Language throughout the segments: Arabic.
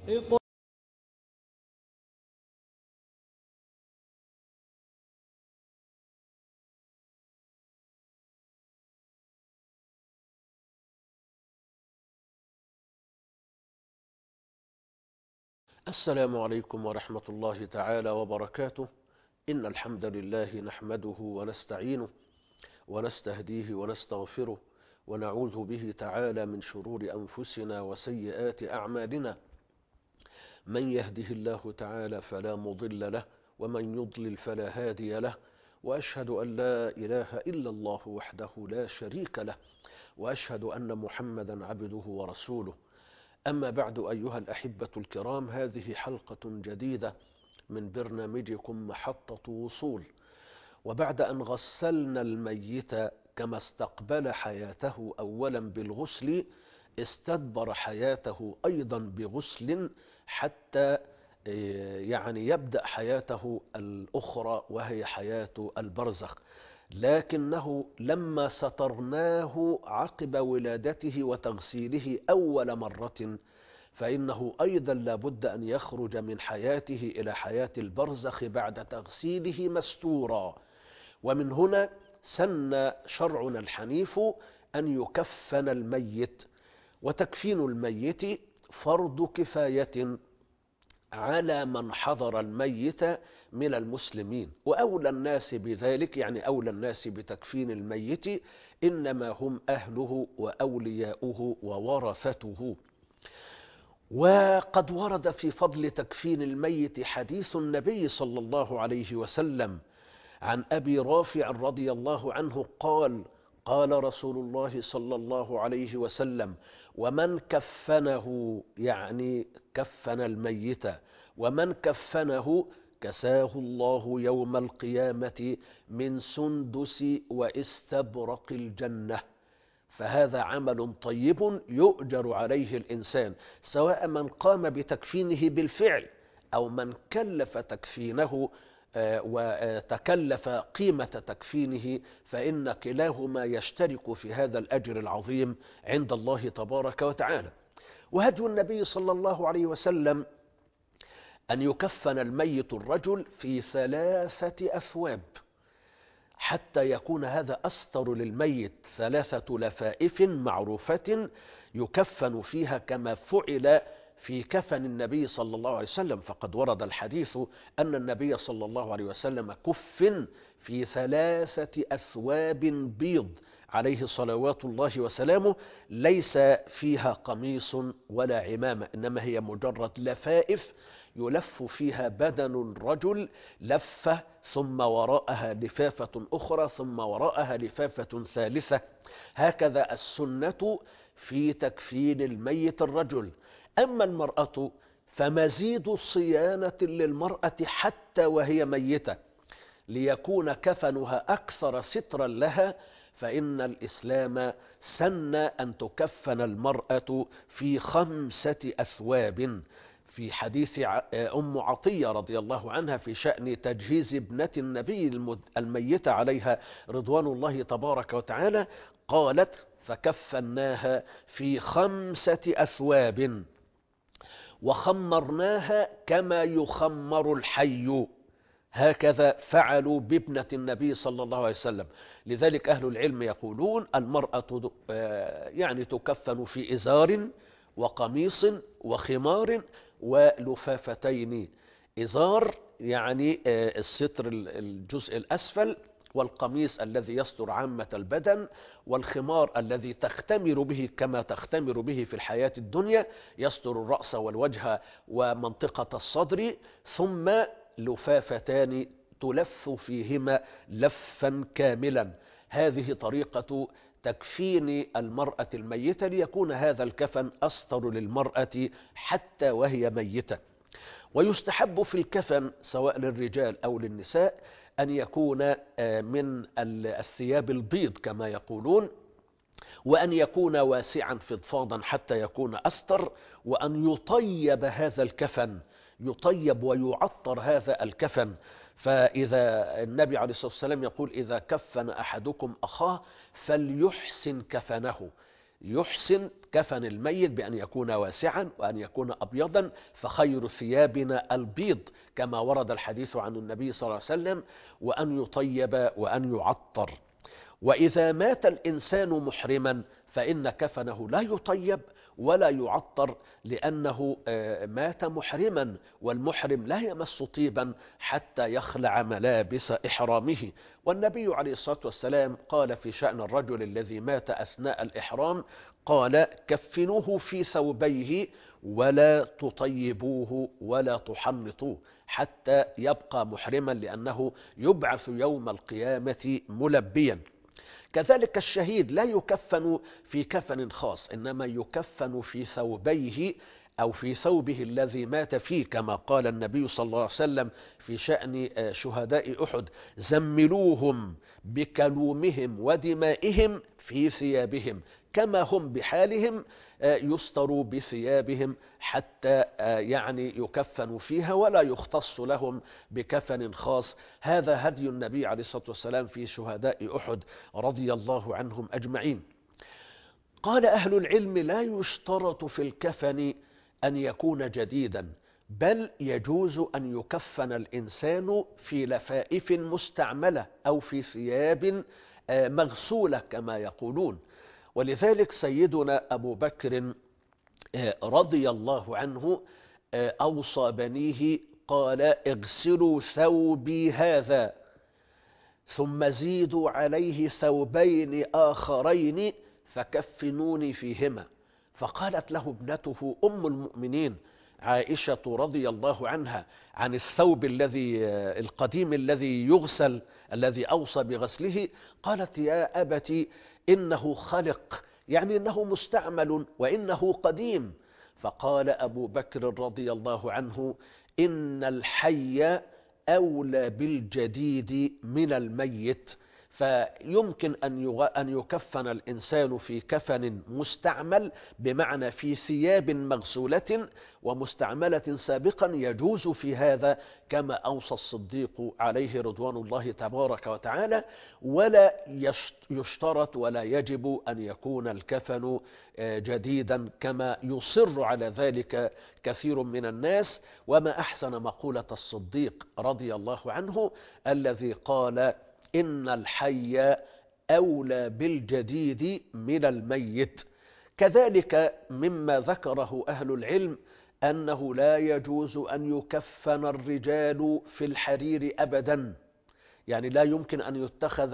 السلام عليكم ورحمة الله تعالى وبركاته. إن الحمد لله نحمده ونستعينه ونستهديه ونستغفره ونعوذ به تعالى من شرور أنفسنا وسيئات أعمالنا. من يهده الله تعالى فلا مضل له ومن يضلل فلا هادي له، وأشهد أن لا إله إلا الله وحده لا شريك له، وأشهد أن محمدا عبده ورسوله. أما بعد أيها الأحبة الكرام، هذه حلقة جديدة من برنامجكم محطة وصول. وبعد أن غسلنا الميت كما استقبل حياته أولا بالغسل، استدبر حياته أيضا بغسل حتى يبدأ حياته الأخرى وهي حياة البرزخ. لكنه لما سترناه عقب ولادته وتغسيله أول مرة، فإنه أيضا لابد أن يخرج من حياته إلى حياة البرزخ بعد تغسيله مستورا. ومن هنا سن شرعنا الحنيف أن يكفن الميت. وتكفين الميت فرض كفاية على من حضر الميت من المسلمين، وأولى الناس بذلك، يعني أولى الناس بتكفين الميت إنما هم أهله وأولياؤه وورثته. وقد ورد في فضل تكفين الميت حديث النبي صلى الله عليه وسلم عن أبي رافع رضي الله عنه قال: قال رسول الله صلى الله عليه وسلم: ومن كفنه، يعني كفن الميت، ومن كفنه كساه الله يوم القيامة من سندس واستبرق الجنة. فهذا عمل طيب يؤجر عليه الإنسان، سواء من قام بتكفينه بالفعل أو من كلف تكفينه وتكلف قيمة تكفينه، فإن كلاهما يشترك في هذا الأجر العظيم عند الله تبارك وتعالى. وهدي النبي صلى الله عليه وسلم أن يكفن الميت الرجل في 3 أثواب حتى يكون هذا أستر للميت، 3 لفائف معروفة يكفن فيها كما فعل في كفن النبي صلى الله عليه وسلم. فقد ورد الحديث أن النبي صلى الله عليه وسلم كفن في 3 أثواب بيض عليه صلوات الله وسلامه، ليس فيها قميص ولا عمامة، إنما هي مجرد لفائف يلف فيها بدن الرجل لفة، ثم وراءها لفافة أخرى، ثم وراءها لفافة ثالثة. هكذا السنة في تكفين الميت الرجل. أما المرأة فمزيد صيانة للمرأة حتى وهي ميتة، ليكون كفنها أكثر سترا لها، فإن الإسلام سن أن تكفن المرأة في 5 أثواب. في حديث أم عطية رضي الله عنها في شأن تجهيز ابنة النبي الميتة عليها رضوان الله تبارك وتعالى، قالت: فكفناها في 5 أثواب وخمرناها كما يخمر الحي. هكذا فعلوا بابنة النبي صلى الله عليه وسلم. لذلك أهل العلم يقولون المرأة يعني تكفن في إزار وقميص وخمار ولفافتين. إزار يعني الستر الجزء الأسفل، والقميص الذي يستر عامة البدن، والخمار الذي تختمر به كما تختمر به في الحياة الدنيا، يستر الرأس والوجه ومنطقة الصدر، ثم لفافتان تلف فيهما لفا كاملا. هذه طريقة تكفين المرأة الميتة، ليكون هذا الكفن أستر للمرأة حتى وهي ميتة. ويستحب في الكفن سواء للرجال أو للنساء أن يكون من الثياب البيض كما يقولون، وأن يكون واسعا فضفاضا حتى يكون أستر، وأن يطيب هذا الكفن، يطيب ويعطر هذا الكفن. فإذا النبي عليه الصلاة والسلام يقول: إذا كفن أحدكم أخاه فليحسن كفنه، يحسن كفن الميت بأن يكون واسعا وأن يكون أبيضا، فخير ثيابنا البيض كما ورد الحديث عن النبي صلى الله عليه وسلم، وأن يطيب وأن يعطر. وإذا مات الإنسان محرما فإن كفنه لا يطيب ولا يعطر، لأنه مات محرما، والمحرم لا يمس طيبا حتى يخلع ملابس إحرامه. والنبي عليه الصلاة والسلام قال في شأن الرجل الذي مات أثناء الإحرام، قال: كفنوه في ثوبيه ولا تطيبوه ولا تحنطوه حتى يبقى محرما، لأنه يبعث يوم القيامة ملبيا. كذلك الشهيد لا يكفن في كفن خاص، إنما يكفن في ثوبيه أو في ثوبه الذي مات فيه، كما قال النبي صلى الله عليه وسلم في شأن شهداء أحد: زملوهم بكلومهم ودمائهم في ثيابهم كما هم بحالهم يستروا بثيابهم حتى يعني يكفنوا فيها ولا يختص لهم بكفن خاص. هذا هدي النبي عليه الصلاة والسلام في شهداء أحد رضي الله عنهم أجمعين. قال أهل العلم: لا يشترط في الكفن أن يكون جديدا، بل يجوز أن يكفن الإنسان في لفائف مستعملة أو في ثياب مغسولة كما يقولون. ولذلك سيدنا أبو بكر رضي الله عنه أوصى بنيه، قال: اغسلوا ثوبي هذا ثم زيدوا عليه ثوبين آخرين فكفنوني فيهما. فقالت له ابنته أم المؤمنين عائشة رضي الله عنها عن الثوب القديم الذي يغسل، الذي أوصى بغسله، قالت: يا أبت إنه خلق، يعني إنه مستعمل وإنه قديم. فقال أبو بكر رضي الله عنه: إن الحي أولى بالجديد من الميت. فيمكن أن يكفن الإنسان في كفن مستعمل، بمعنى في ثياب مغسولة ومستعملة سابقا، يجوز في هذا كما أوصى الصديق عليه رضوان الله تبارك وتعالى. ولا يشترط ولا يجب أن يكون الكفن جديدا كما يصر على ذلك كثير من الناس. وما أحسن مقولة الصديق رضي الله عنه الذي قال: إن الحي أولى بالجديد من الميت. كذلك مما ذكره أهل العلم أنه لا يجوز أن يكفن الرجال في الحرير أبدا، يعني لا يمكن أن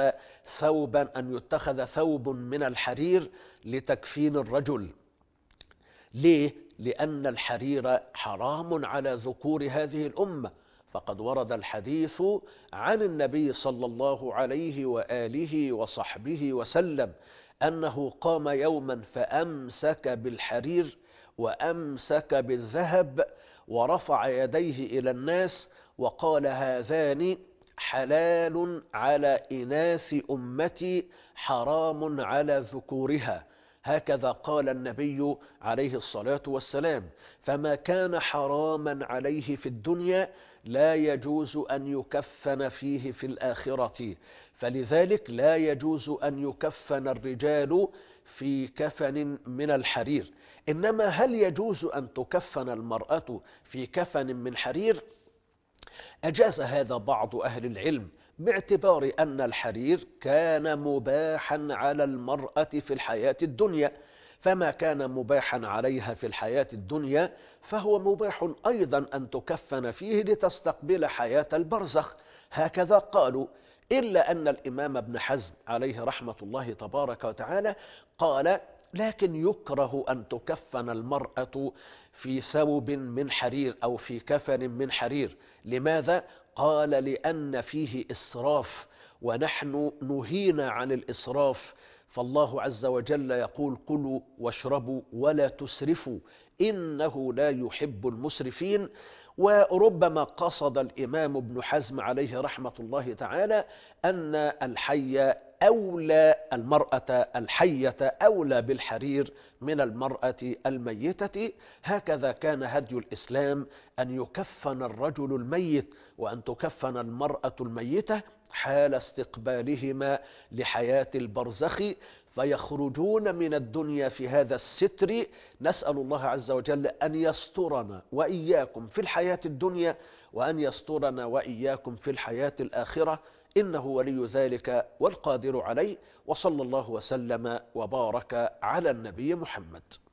يتخذ ثوب من الحرير لتكفين الرجل. ليه؟ لأن الحرير حرام على ذكور هذه الأمة، فقد ورد الحديث عن النبي صلى الله عليه وآله وصحبه وسلم أنه قام يوما فأمسك بالحرير وأمسك بالذهب ورفع يديه إلى الناس وقال: هذان حلال على إناث أمتي حرام على ذكورها. هكذا قال النبي عليه الصلاة والسلام. فما كان حراما عليه في الدنيا لا يجوز أن يكفن فيه في الآخرة. فلذلك لا يجوز أن يكفن الرجال في كفن من الحرير. إنما هل يجوز أن تكفن المرأة في كفن من حرير؟ أجاز هذا بعض أهل العلم، باعتبار أن الحرير كان مباحا على المرأة في الحياة الدنيا، فما كان مباحا عليها في الحياة الدنيا فهو مباح أيضا أن تكفن فيه لتستقبل حياة البرزخ. هكذا قالوا. إلا أن الإمام ابن حزم عليه رحمة الله تبارك وتعالى قال: لكن يكره أن تكفن المرأة في ثوب من حرير أو في كفن من حرير. لماذا؟ قال: لأن فيه إسراف، ونحن نهينا عن الإسراف، فالله عز وجل يقول: كلوا واشربوا ولا تسرفوا إنه لا يحب المسرفين. وربما قصد الإمام ابن حزم عليه رحمة الله تعالى أن المرأة الحية أولى بالحرير من المرأة الميتة. هكذا كان هدي الإسلام أن يكفن الرجل الميت وأن تكفن المرأة الميتة حال استقبالهما لحياة البرزخ. فيخرجون من الدنيا في هذا الستر. نسأل الله عز وجل أن يسترنا وإياكم في الحياة الدنيا، وأن يسترنا وإياكم في الحياة الآخرة، إنه ولي ذلك والقادر عليه. وصلى الله وسلم وبارك على النبي محمد.